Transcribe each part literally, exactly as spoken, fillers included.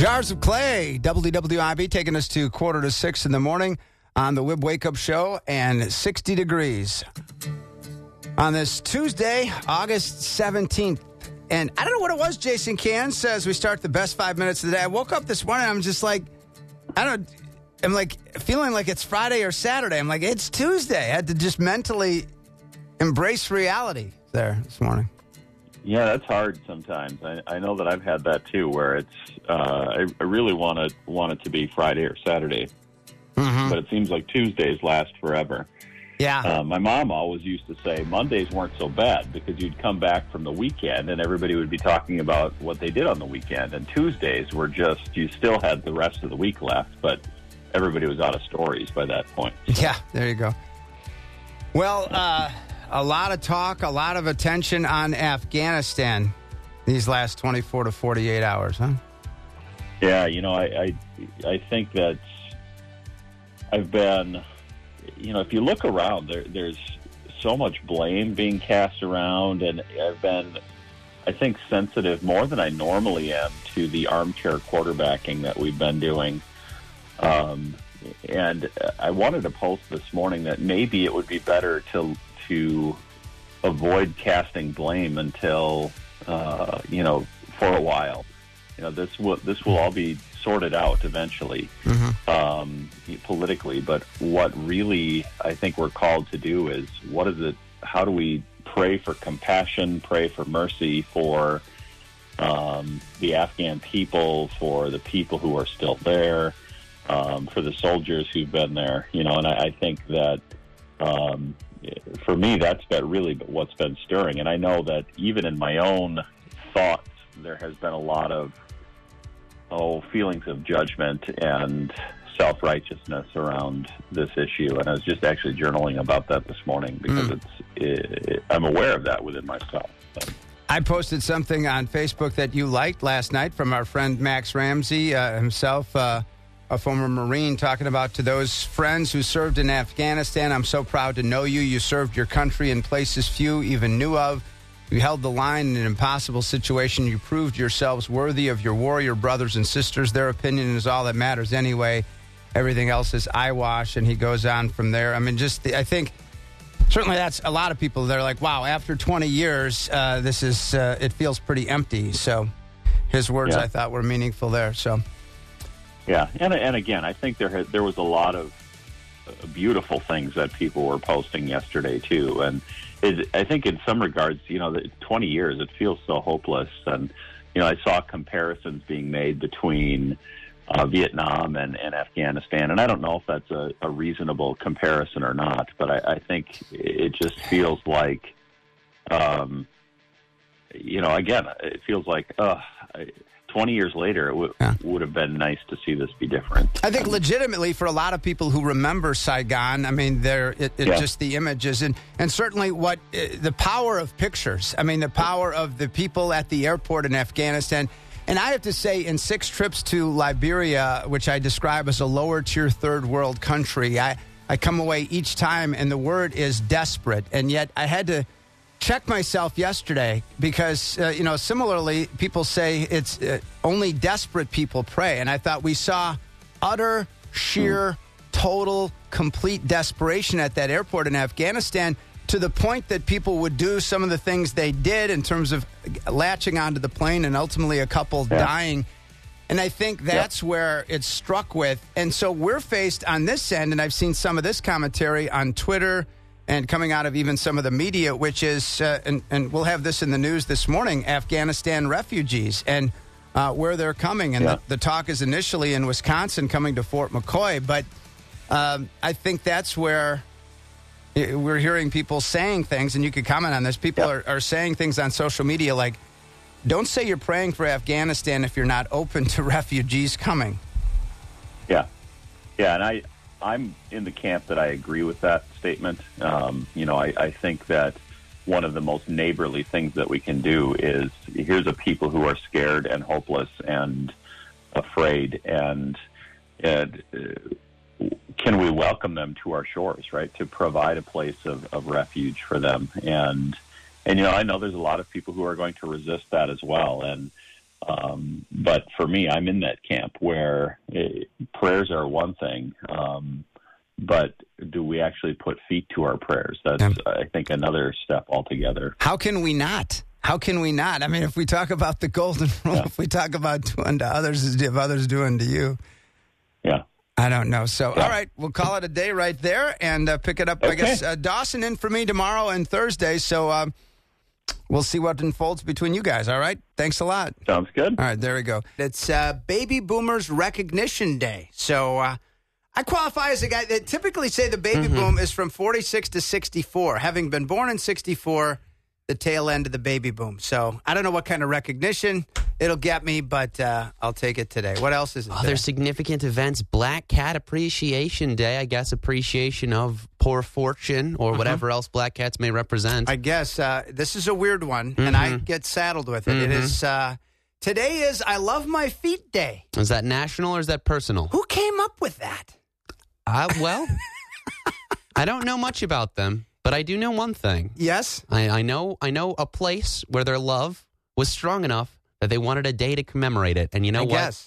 Jars of Clay, W W I B, taking us to quarter to six in the morning on the Wib Wake Up Show, and sixty degrees on this Tuesday, August seventeenth. And I don't know what it was, Jason Can says we start the best five minutes of the day. I woke up this morning, I'm just like, I don't, I'm like feeling like it's Friday or Saturday. I'm like, it's Tuesday. I had to just mentally embrace reality there this morning. Yeah, that's hard sometimes. I, I know that I've had that too, where it's uh, I, I really want it want it to be Friday or Saturday, mm-hmm. but it seems like Tuesdays last forever. Yeah, uh, my mom always used to say Mondays weren't so bad because you'd come back from the weekend and everybody would be talking about what they did on the weekend, and Tuesdays were just you still had the rest of the week left, but everybody was out of stories by that point. So. Yeah, there you go. Well. uh A lot of talk, a lot of attention on Afghanistan these last twenty-four to forty-eight hours, huh? Yeah, you know, I, I, I think that I've been, you know, if you look around, there, there's so much blame being cast around, and I've been, I think, sensitive more than I normally am to the armchair quarterbacking that we've been doing. Um, and I wanted to post this morning that maybe it would be better to to avoid casting blame until, uh, you know, for a while. You know, this will this will all be sorted out eventually, mm-hmm. um, politically. But what really I think we're called to do is what is it? How do we pray for compassion, pray for mercy for um, the Afghan people, for the people who are still there, um, for the soldiers who've been there? You know, and I, I think that. Um, For me, that's been really what's been stirring. And I know that even in my own thoughts, there has been a lot of, oh, feelings of judgment and self-righteousness around this issue. And I was just actually journaling about that this morning because mm. it's it, I'm aware of that within myself. So. I posted something on Facebook that you liked last night from our friend Max Ramsey uh, himself, uh, a former Marine, talking about to those friends who served in Afghanistan, I'm so proud to know you. You served your country in places few even knew of. You held the line in an impossible situation. You proved yourselves worthy of your warrior brothers and sisters. Their opinion is all that matters anyway. Everything else is eyewash, and he goes on from there. I mean, just the, I think certainly that's a lot of people. They're like, wow, after twenty years, uh, this is uh, it feels pretty empty. So his words, yeah. I thought, were meaningful there. So. Yeah, and and again, I think there had, there was a lot of beautiful things that people were posting yesterday too, and it, I think in some regards, you know, the twenty years, it feels so hopeless, and you know, I saw comparisons being made between uh, Vietnam and, and Afghanistan, and I don't know if that's a, a reasonable comparison or not, but I, I think it just feels like, um, you know, again, it feels like, uh, I, twenty years later, it w- yeah. would have been nice to see this be different. I think legitimately for a lot of people who remember Saigon, I mean, they're it, it yeah. just the images and, and certainly what uh, the power of pictures. I mean, the power of the people at the airport in Afghanistan. And I have to say, in six trips to Liberia, which I describe as a lower tier third world country, I, I come away each time and the word is desperate. And yet I had to check myself yesterday because, uh, you know, similarly, people say it's uh, only desperate people pray. And I thought we saw utter, sheer, total, complete desperation at that airport in Afghanistan to the point that people would do some of the things they did in terms of latching onto the plane and ultimately a couple yeah. dying. And I think that's yeah. where it's struck with. And so we're faced on this end, and I've seen some of this commentary on Twitter and coming out of even some of the media, which is, uh, and, and we'll have this in the news this morning, Afghanistan refugees and uh, where they're coming. And yeah. the, the talk is initially in Wisconsin coming to Fort McCoy. But um, I think that's where we're hearing people saying things, and you could comment on this. People yeah. are, are saying things on social media like, don't say you're praying for Afghanistan if you're not open to refugees coming. Yeah. Yeah, and I... I'm in the camp that I agree with that statement. Um, you know, I, I think that one of the most neighborly things that we can do is here's a people who are scared and hopeless and afraid, and, and uh, can we welcome them to our shores, right, to provide a place of, of refuge for them. And, and, you know, I know there's a lot of people who are going to resist that as well. And Um, but for me, I'm in that camp where uh, prayers are one thing, um, but do we actually put feet to our prayers? That's, yeah. I think, another step altogether. How can we not? How can we not? I mean, if we talk about the golden rule, yeah. if we talk about doing to others as if others do unto you. Yeah. I don't know. So, yeah. all right, we'll call it a day right there and uh, pick it up. Okay. I guess uh, Dawson in for me tomorrow and Thursday. So um, we'll see what unfolds between you guys. All right. Thanks a lot. Sounds good. All right. There we go. It's uh, Baby Boomers Recognition Day. So uh, I qualify as a guy that typically say the baby mm-hmm. boom is from forty-six to sixty-four. Having been born in sixty-four, the tail end of the baby boom. So I don't know what kind of recognition it'll get me, but uh, I'll take it today. What else is it? Other significant events: Black Cat Appreciation Day. I guess appreciation of poor fortune or uh-huh. whatever else black cats may represent. I guess uh, this is a weird one, mm-hmm. and I get saddled with it. Mm-hmm. It is uh, today is I Love My Feet Day. Is that national or is that personal? Who came up with that? Uh, well, I don't know much about them. But I do know one thing. Yes? I, I know I know a place where their love was strong enough that they wanted a day to commemorate it. And you know I what? Guess.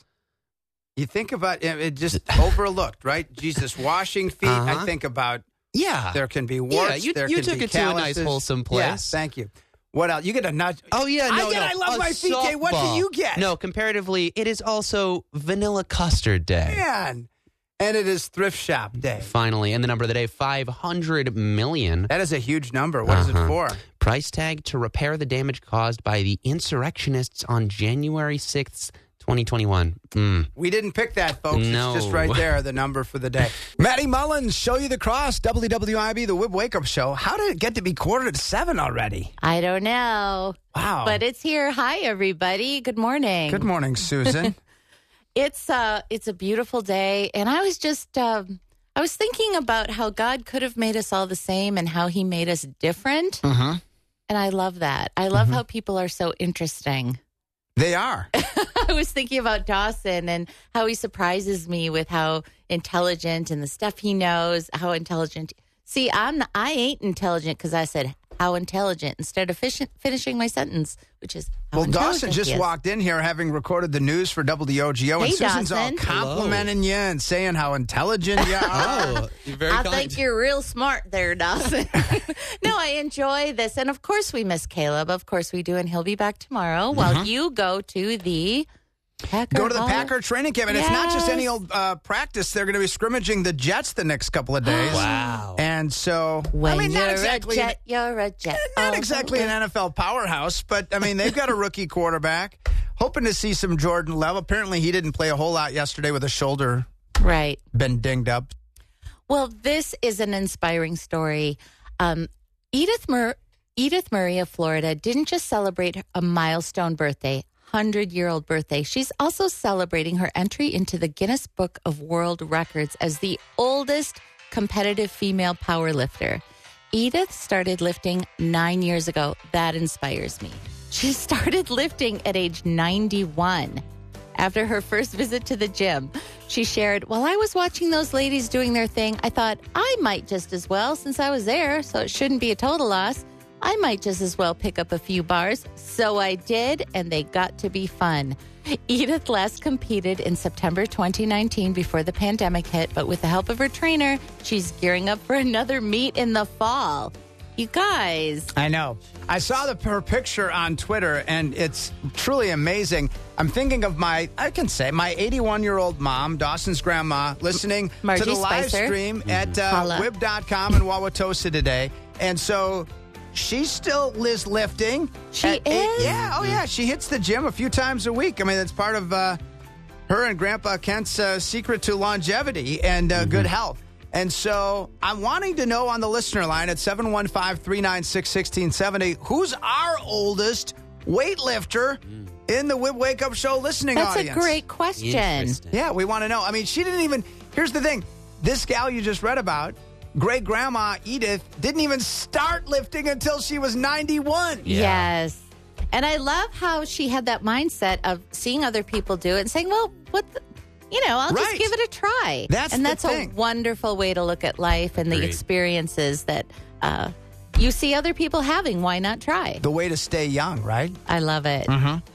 You think about it, it just overlooked, right? Jesus washing feet. Uh-huh. I think about, yeah, there can be warts. Yeah, you, there you can took be it calluses. to a nice, wholesome place. Yes, thank you. What else? You get a nudge. Oh, yeah, no, I get no. I Love a My Feet Day. What do you get? No, comparatively, it is also Vanilla Custard Day. Man. And it is Thrift Shop Day. Finally. And the number of the day, five hundred million. That is a huge number. What uh-huh. is it for? Price tag to repair the damage caused by the insurrectionists on January sixth, twenty twenty-one. Mm. We didn't pick that, folks. No. It's just right there, the number for the day. Maddie Mullins, Show You the Cross, W W I B, the Wib Wake Up Show. How did it get to be quarter to seven already? I don't know. Wow. But it's here. Hi, everybody. Good morning. Good morning, Susan. It's uh, it's a beautiful day, and I was just, um, I was thinking about how God could have made us all the same and how he made us different, uh-huh. and I love that. I love uh-huh. how people are so interesting. They are. I was thinking about Dawson and how he surprises me with how intelligent and the stuff he knows, how intelligent. See, I'm not, I ain't intelligent because I said how intelligent instead of fish, finishing my sentence, which is how well, intelligent Dawson just he is. walked in here having recorded the news for W O G O, Hey, and Susan's Dawson. all complimenting Hello. you and saying how intelligent you are. Oh, you're very I kind. think you're real smart there, Dawson. No, I enjoy this. And of course we miss Caleb. Of course we do. And he'll be back tomorrow uh-huh. while you go to the Packer Go to the Hall. Packer training camp. And yes. it's not just any old uh, practice. They're going to be scrimmaging the Jets the next couple of days. Wow. And so, When I mean, you're not exactly, a jet, you're a jet. not Oh, exactly okay. an N F L powerhouse, but I mean, they've got a rookie quarterback. Hoping to see some Jordan Love. Apparently, he didn't play a whole lot yesterday with a shoulder Right. been dinged up. Well, this is an inspiring story. Um, Edith, Mur- Edith Murray of Florida didn't just celebrate a milestone birthday, hundred-year-old birthday. She's also celebrating her entry into the Guinness Book of World Records as the oldest competitive female powerlifter. Edith started lifting nine years ago. That inspires me. She started lifting at age ninety-one. After her first visit to the gym, she shared, while I was watching those ladies doing their thing, I thought I might just as well, since I was there, so it shouldn't be a total loss. I might just as well pick up a few bars. So I did, and they got to be fun. Edith last competed in September twenty nineteen before the pandemic hit, but with the help of her trainer, she's gearing up for another meet in the fall. You guys. I know. I saw the, her picture on Twitter, and it's truly amazing. I'm thinking of my, I can say, my eighty-one-year-old mom, Dawson's grandma, listening Margie to the live Spicer. stream Mm-hmm. at uh, Holla. wib dot com in Wauwatosa today. And so she still is lifting. She at is? eight- yeah, oh yeah. She hits the gym a few times a week. I mean, that's part of uh, her and Grandpa Kent's uh, secret to longevity and uh, mm-hmm. good health. And so I'm wanting to know on the listener line at seven one five, three nine six, one six seven zero, who's our oldest weightlifter mm. in the Wib Wake Up Show listening That's audience? a great question. Yeah, we want to know. I mean, she didn't even, here's the thing. This gal you just read about, great-grandma Edith, didn't even start lifting until she was ninety-one. Yeah. Yes. And I love how she had that mindset of seeing other people do it and saying, well, what the, you know, I'll Right. just give it a try. That's and the that's thing. a wonderful way to look at life and the Agreed. experiences that uh, you see other people having. Why not try? The way to stay young, right? I love it. Mm-hmm.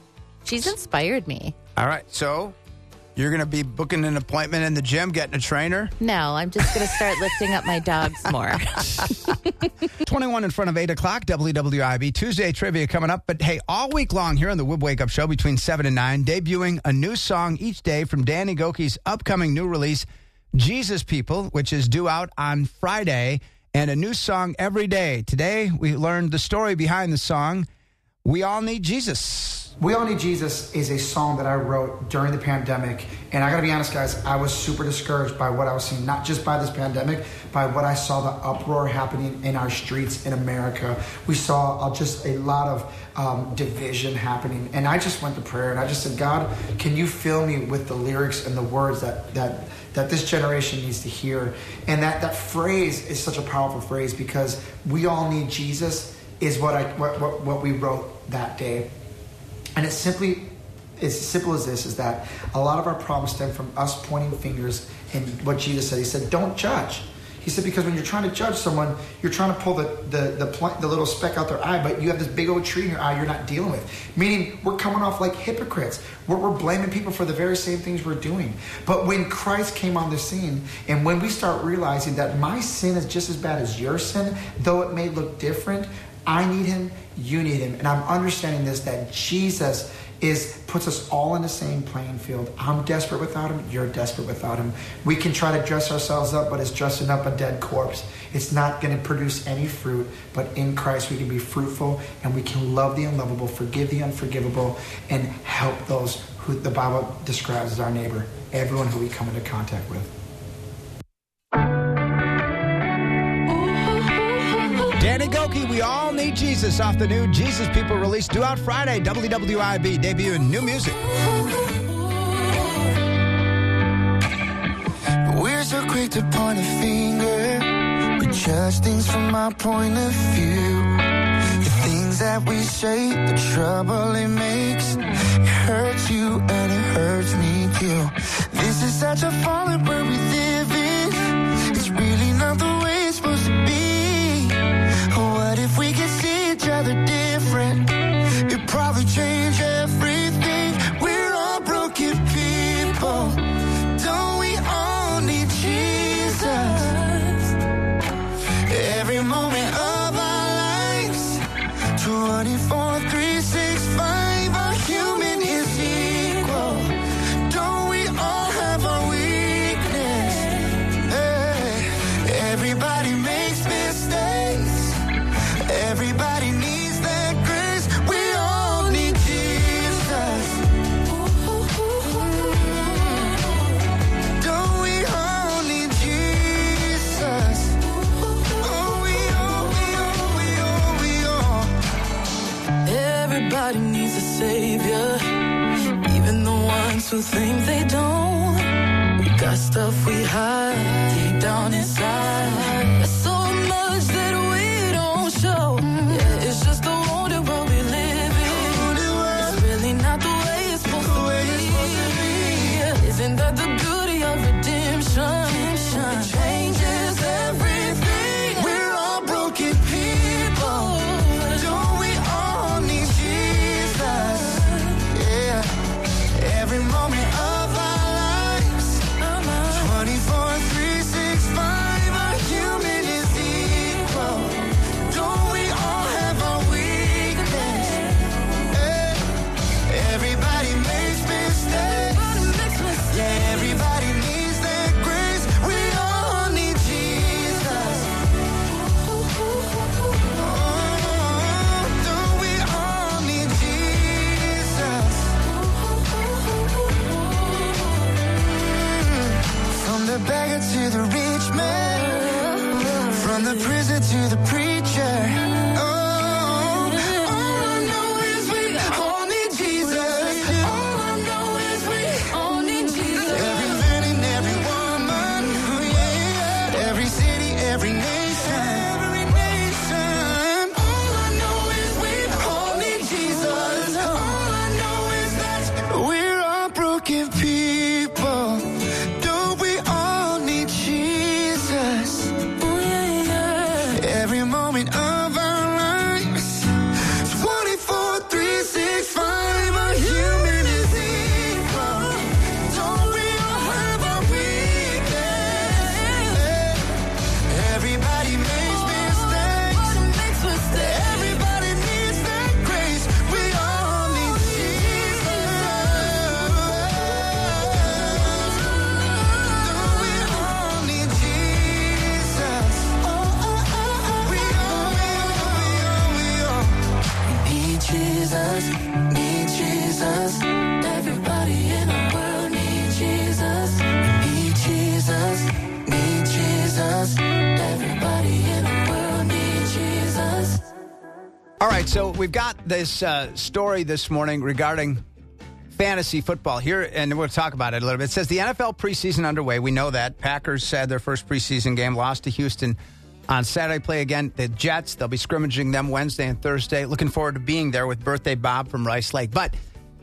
She's inspired me. All right, so you're going to be booking an appointment in the gym, getting a trainer? No, I'm just going to start lifting up my dogs more. twenty-one in front of eight o'clock, W W I B. Tuesday trivia coming up. But hey, all week long here on the Wib Wake Up Show between seven and nine, debuting a new song each day from Danny Gokey's upcoming new release, Jesus People, which is due out on Friday, and a new song every day. Today, we learned the story behind the song, We All Need Jesus. We All Need Jesus is a song that I wrote during the pandemic. And I got to be honest, guys, I was super discouraged by what I was seeing, not just by this pandemic, by what I saw the uproar happening in our streets in America. We saw uh, just a lot of um, division happening. And I just went to prayer and I just said, God, can you fill me with the lyrics and the words that that that this generation needs to hear? And that, that phrase is such a powerful phrase because we all need Jesus is what I what, what, what we wrote that day. And it's simply, it's as simple as this, is that a lot of our problems stem from us pointing fingers and what Jesus said. He said, don't judge. He said, because when you're trying to judge someone, you're trying to pull the the the, pl- the little speck out their eye, but you have this big old tree in your eye you're not dealing with. Meaning, we're coming off like hypocrites. We're, we're blaming people for the very same things we're doing. But when Christ came on the scene, and when we start realizing that my sin is just as bad as your sin, though it may look different, I need him, you need him. And I'm understanding this, that Jesus is puts us all in the same playing field. I'm desperate without him, you're desperate without him. We can try to dress ourselves up, but it's dressing up a dead corpse. It's not going to produce any fruit, but in Christ we can be fruitful and we can love the unlovable, forgive the unforgivable, and help those who the Bible describes as our neighbor, everyone who we come into contact with. Danny Gokey, We All Need Jesus, off the new Jesus People release due out Friday. W W I B debuting new music. We're so quick to point a finger, we judge things from our point of view. The things that we say, the trouble it makes, it hurts you and it hurts me too. This is such a fallen world we live in. It's really not the way it's supposed to be. What if we could see each other different? It'd probably change everything. We're all broken people. Don't we all need Jesus? Every moment of our lives, twenty-four, three sixty-five, our human is equal. Don't we all have our weakness? Hey, everybody makes mistakes. Everybody needs that grace. We all need Jesus. Don't we all need Jesus? Oh, we all, we all, we all, we all. Everybody needs a savior, even the ones who think they don't. We got stuff we hide deep down inside. There's so much that we don't show. Yeah, it's just the wonder world we live in. It's really not the way it's supposed to be. Isn't that the beauty of redemption? It changes everything. We're all broken people. Don't we all need Jesus? Yeah. Every moment of our lives, twenty-four, three sixty-five, our human is equal. Don't we all have our weakness? Hey. Everybody makes mistakes. Yeah, everybody needs that grace. We all need Jesus. Oh, don't we all need Jesus? From the beggar to the rich man, from the prison to the preacher. Oh, all I know is we all need Jesus. All I know is we all need Jesus. Every man and every woman, oh yeah, every city, every nation, every nation. All I know is we all need Jesus. All I know is that we're all broken people. Don't we all need Jesus? Oh yeah, yeah. Every moment of right, so we've got this uh, story this morning regarding fantasy football here, and we'll talk about it a little bit. It says the N F L preseason underway. We know that. Packers had their first preseason game, lost to Houston on Saturday. Play again the Jets. They'll be scrimmaging them Wednesday and Thursday. Looking forward to being there with Birthday Bob from Rice Lake. But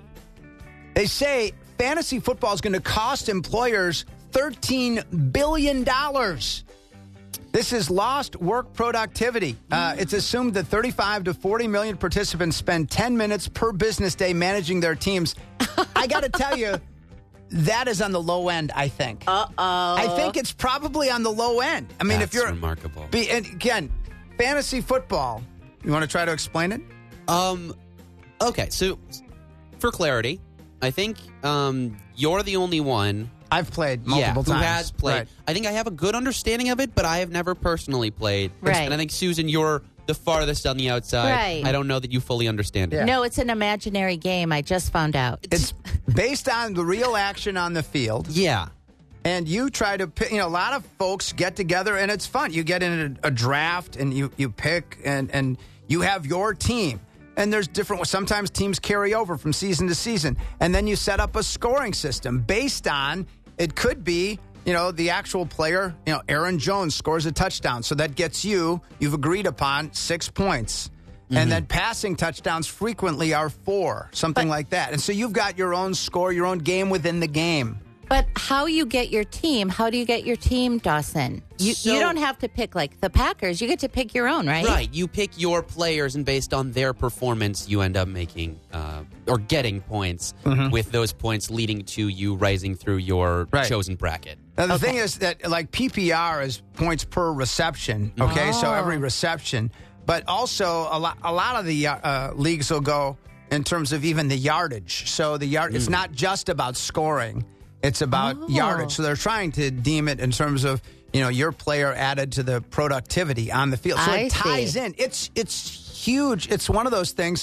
they say fantasy football is going to cost employers thirteen billion dollars. This is lost work productivity. Uh, it's assumed that thirty-five to forty million participants spend ten minutes per business day managing their teams. I got to tell you, that is on the low end, I think. Uh-oh. I think it's probably on the low end. I mean, That's if you're remarkable. Be, and again, fantasy football. You want to try to explain it? Um, okay, so for clarity, I think um, you're the only one. I've played multiple yeah, times. who has played. Right. I think I have a good understanding of it, but I have never personally played. Right. And I think, Susan, you're the farthest on the outside. Right. I don't know that you fully understand it. Yeah. No, it's an imaginary game. I just found out. It's based on the real action on the field. Yeah. And you try to pick, you know, a lot of folks get together and it's fun. You get in a, a draft and you, you pick and, and you have your team. And there's different, sometimes teams carry over from season to season. And then you set up a scoring system based on, it could be, you know, the actual player, you know, Aaron Jones scores a touchdown. So that gets you, you've agreed upon six points. Mm-hmm. And then passing touchdowns frequently are four, something But- like that. And so you've got your own score, your own game within the game. But how you get your team? How do you get your team, Dawson? You So- you don't have to pick like the Packers. You get to pick your own, right? Right. You pick your players, and based on their performance, you end up making uh, or getting points, Mm-hmm. with those points leading to you rising through your Right. chosen bracket. Now, the Okay. thing is that, like, P P R is points per reception, okay? So Oh. every reception. But also, a lot, a lot of the uh, leagues will go in terms of even the yardage. So the yard, it's not just about scoring. It's about Oh. yardage. So they're trying to deem it in terms of, you know, your player added to the productivity on the field. So I it ties see. in. It's it's huge. It's one of those things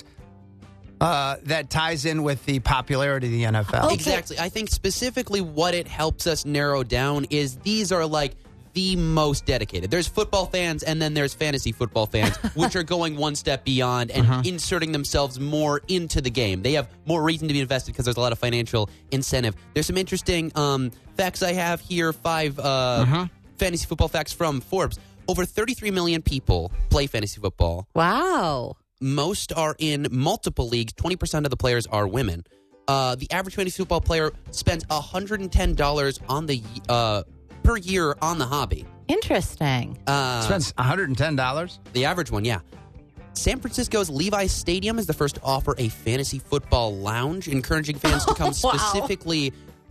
uh, that ties in with the popularity of the N F L. Okay. Exactly. I think specifically what it helps us narrow down is these are like the most dedicated. There's football fans and then there's fantasy football fans, which are going one step beyond and Uh-huh. inserting themselves more into the game. They have more reason to be invested because there's a lot of financial incentive. There's some interesting um, facts I have here, five uh, Uh-huh. fantasy football facts from Forbes. Over thirty-three million people play fantasy football. Wow. Most are in multiple leagues. twenty percent of the players are women. Uh, the average fantasy football player spends one hundred ten dollars on the uh, per year on the hobby. Interesting. Uh, Spends one hundred ten dollars. the average one, yeah. San Francisco's Levi's Stadium is the first to offer a fantasy football lounge, encouraging fans to come Wow. specifically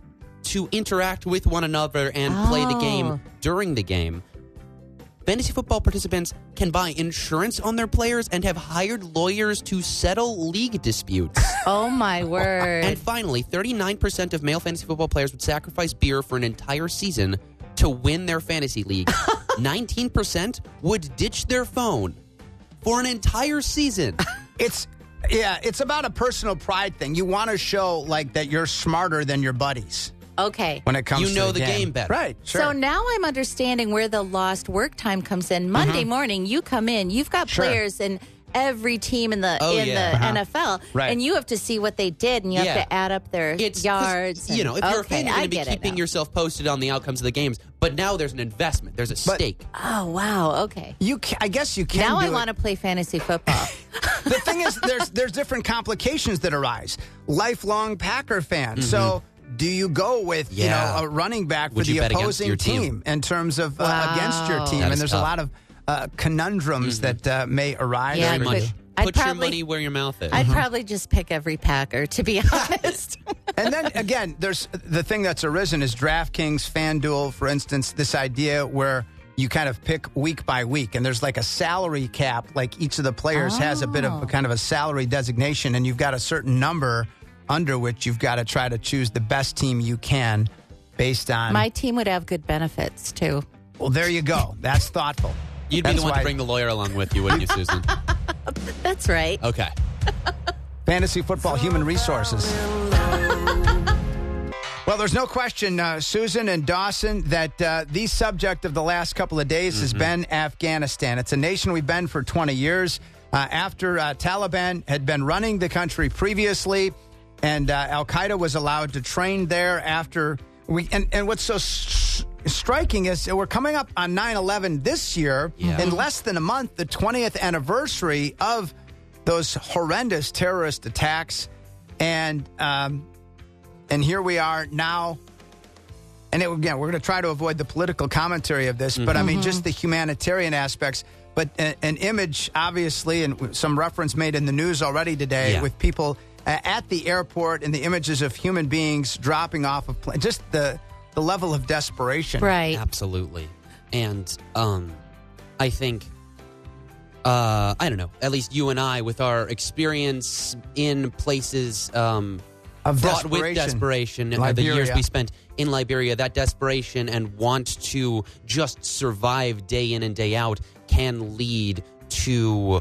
to interact with one another and play the Oh. game during the game. Fantasy football participants can buy insurance on their players and have hired lawyers to settle league disputes. Oh my word. And finally, thirty-nine percent of male fantasy football players would sacrifice beer for an entire season to win their fantasy league. nineteen percent would ditch their phone for an entire season. It's yeah, it's about a personal pride thing. You want to show like that you're smarter than your buddies Okay. when it comes You to know the, the game better. Right. Sure. So now I'm understanding where the lost work time comes in. Monday morning, you come in. You've got Sure. players in every team in the Oh, in yeah. the Uh-huh. N F L, Right. and you have to see what they did, and you Yeah. have to add up their It's 'cause, yards. You and- know, if you're a okay, fan, you're I going to be get it keeping now. yourself posted on the outcomes of the games. But now there's an investment. There's a But- stake. Oh wow. Okay. you, ca I guess you can. Now do I it. want to play fantasy football. The thing is, there's there's different complications that arise. Lifelong Packer fan. So. Do you go with Yeah. you know a running back for Would you the bet against opposing your team. team? in terms of uh, Wow. against your team? That And is there's a tough. lot of uh, conundrums that uh, may arise. Yeah, Very I much. could- I'd Put your probably- money where your mouth is. I'd probably just pick every Packer, to be honest. And then again, there's the thing that's arisen is DraftKings, FanDuel, for instance, this idea where you kind of pick week by week, and there's like a salary cap. Like each of the players has a bit of a kind of a salary designation, and you've got a certain number under which you've got to try to choose the best team you can based on. My team would have good benefits too. Well, there you go. That's thoughtful. You'd be That's the one why- to bring the lawyer along with you, wouldn't you, Susan? That's right. Okay. Fantasy football, human resources. Well, there's no question, uh, Susan and Dawson, that uh, the subject of the last couple of days has been Afghanistan. It's a nation we've been for twenty years. uh, after uh, Taliban had been running the country previously, and uh, Al-Qaeda was allowed to train there after we. And, and what's so s- striking is we're coming up on nine eleven this year, Yeah. in less than a month, the twentieth anniversary of those horrendous terrorist attacks, and um, and here we are now. And it, again, we're going to try to avoid the political commentary of this, but I mean, just the humanitarian aspects. But a, an image, obviously, and some reference made in the news already today Yeah. with people uh, at the airport and the images of human beings dropping off of planes. Just the the level of desperation. Right. Absolutely. And um, I think, uh, I don't know, at least you and I, with our experience in places um, Of fraught with desperation. desperation, uh, the years Liberia. we spent in Liberia, that desperation and want to just survive day in and day out can lead to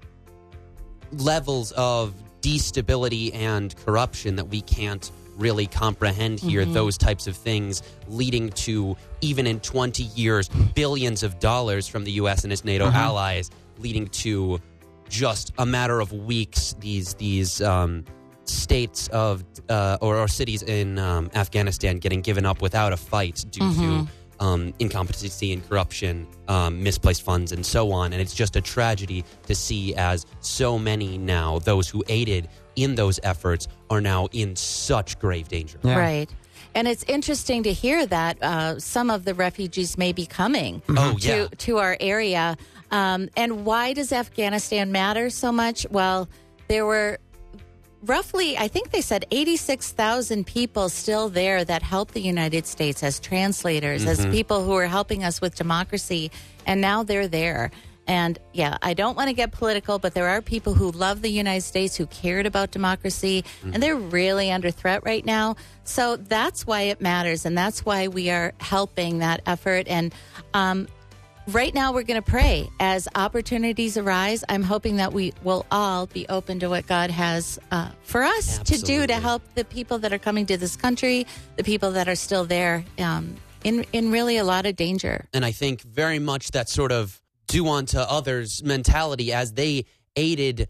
levels of destability and corruption that we can't really comprehend here. Those types of things leading to, even in twenty years, billions of dollars from the U S and its NATO allies, leading to just a matter of weeks, these these um, states of uh, or, or cities in um, Afghanistan getting given up without a fight due to um, incompetency and corruption, um, misplaced funds, and so on. And it's just a tragedy to see as so many now, those who aided in those efforts, are now in such grave danger. Yeah. Right. And it's interesting to hear that uh, some of the refugees may be coming Oh, to, yeah. to our area. Um, and why does Afghanistan matter so much? Well, there were roughly, I think they said eighty-six thousand people still there that helped the United States as translators, as people who are helping us with democracy. And now they're there. And yeah, I don't want to get political, but there are people who love the United States, who cared about democracy, and they're really under threat right now. So that's why it matters, and that's why we are helping that effort. And um, right now we're going to pray as opportunities arise. I'm hoping that we will all be open to what God has uh, for us to do Absolutely. to help the people that are coming to this country, the people that are still there um, in, in really a lot of danger. And I think very much that sort of do unto others mentality as they aided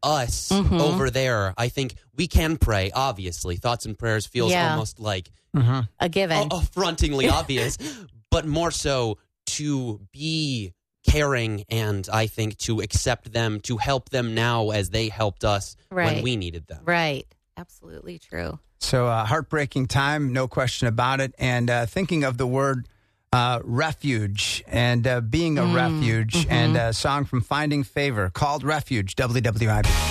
us over there. I think we can pray, obviously. Thoughts and prayers feels Yeah. almost like A given. a- affrontingly obvious, but more so to be caring and I think to accept them, to help them now as they helped us when Right. we needed them. Right. Absolutely true. So uh, heartbreaking time, no question about it. And uh, thinking of the word uh, refuge and uh, being a refuge, and a song from Finding Favor called Refuge, W W I B.